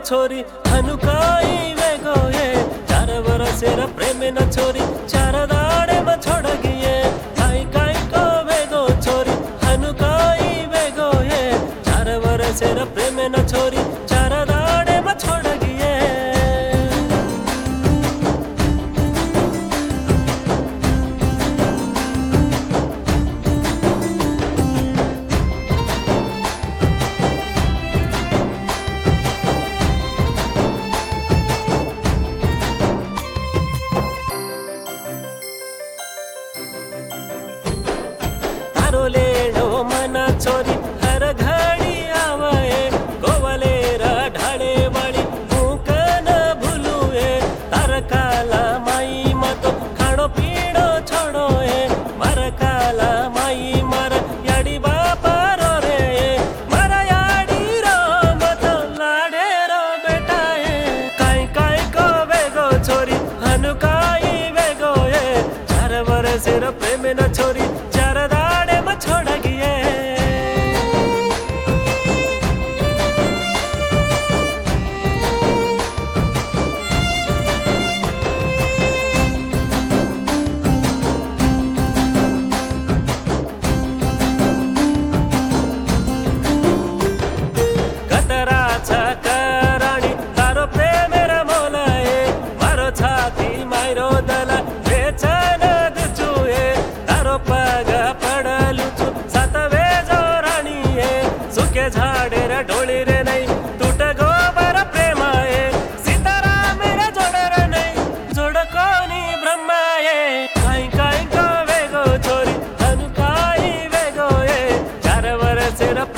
छोरी हनुकाई वेगो ये 4 वर्षेर प्रेमे न छोरी 4 दाड़े में छोड़ गिए काई काई को वेगो छोरी हनुकाई वेगो ये 4 वर्षेर प्रेमे न छोरी 4 दाड़े में छोड़ गिए लेलो मना छोरी हर घड़ी आवे गोवलेर ढाड़े वाली भूख न भूलुए तार काला माई मत खाणो पीणो छोड़ो मार काला माई मार याडी बापा रो रे मारा याडी रो मत लाडे रो बेटा काई काई को वेगो छोरी हनुकाई वेगो 4 वर्षेर प्रेमे न छोरी 4 दाड़े में छोड़ गिए कतराचा कराणी तारो प्रेमेर मोलाए मारो छाती मायरो दला बेचन दुचुए तारो पग पड़लु छु सातवे जो राणी सुके झाड़े रे ढोली रे नहीं टूट गोबर प्रेमाए सीताराम रे जोड़ रे नहीं जोड़ कोनी ब्रह्माए काई काई को वेगो छोरी हनुकाई वेगो 4 वर्षेर